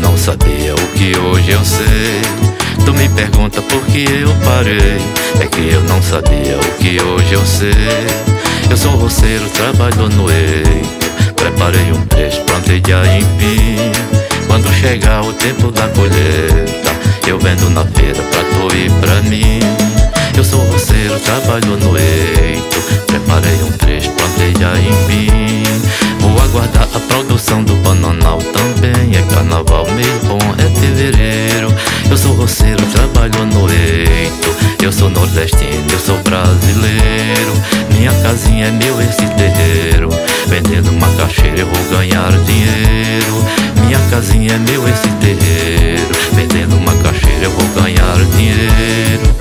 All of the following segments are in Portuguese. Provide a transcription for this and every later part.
não sabia o que hoje eu sei. Tu me pergunta por que eu parei, é que eu não sabia o que hoje eu sei. Eu sou roceiro, trabalho no eito, preparei um trecho, plantei de aipim. Quando chegar o tempo da colheita, eu vendo na feira pra tu e pra mim. Eu sou roceiro, trabalho no eito, preparei um trecho, plantei de aipim. Vou aguardar a produção do bananal também. É carnaval, mês bom, é fevereiro. Eu sou roceiro, trabalho no eito, eu sou nordestino, eu sou brasileiro. Minha casinha é meu, esse terreiro. Vendendo macaxeira eu vou ganhar dinheiro. Minha casinha é meu, esse terreiro. Vendendo macaxeira eu vou ganhar dinheiro.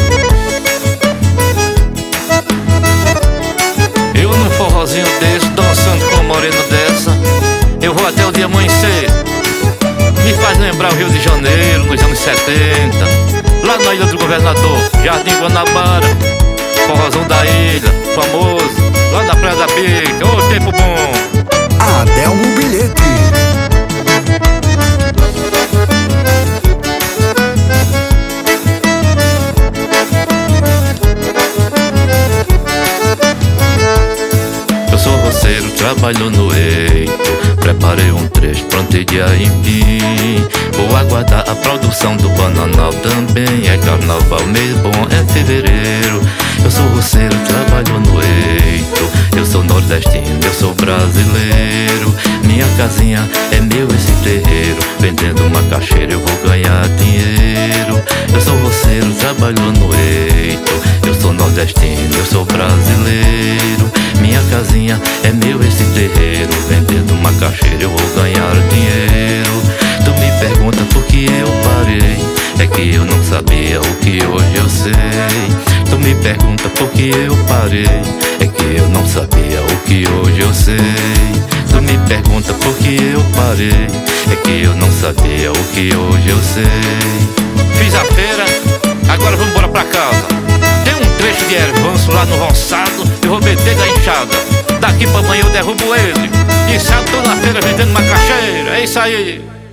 Eu num forrozinho desse, dançando com uma morena dessa, eu vou até o dia amanhecer. Me faz lembrar o Rio de Janeiro, nos anos 70, lá na Ilha do Governador, Jardim Guanabara. Forrozão da ilha, famoso, lá na Praia da Bica. Ô, tempo bom! Adelmo Bilhete. Eu sou roceiro, trabalho no eito, preparei um trecho, plantei de aipim. Vou aguardar a produção do bananal também. É carnaval, mês bom, é fevereiro. Eu sou roceiro, trabalho no eito, eu sou nordestino, eu sou brasileiro. Minha casinha é meu, esse terreiro. Vendendo macaxeira eu vou ganhar dinheiro. Eu sou roceiro, trabalho no eito, eu sou nordestino, eu sou brasileiro. Minha casinha é meu, esse terreiro. Vendendo macaxeira eu vou ganhar dinheiro. Tu me pergunta por que eu parei, é que eu não sabia o que hoje eu sei. Tu me pergunta por que eu parei, é que eu não sabia o que hoje eu sei. Tu me pergunta por que eu parei, é que eu não sabia o que hoje eu sei. Fiz a feira, agora vamos embora pra casa. Tem um trecho de ervanço lá no roçado, eu vou meter da enxada. Daqui pra amanhã eu derrubo ele. E sábado tô na feira vendendo macaxeira, é isso aí.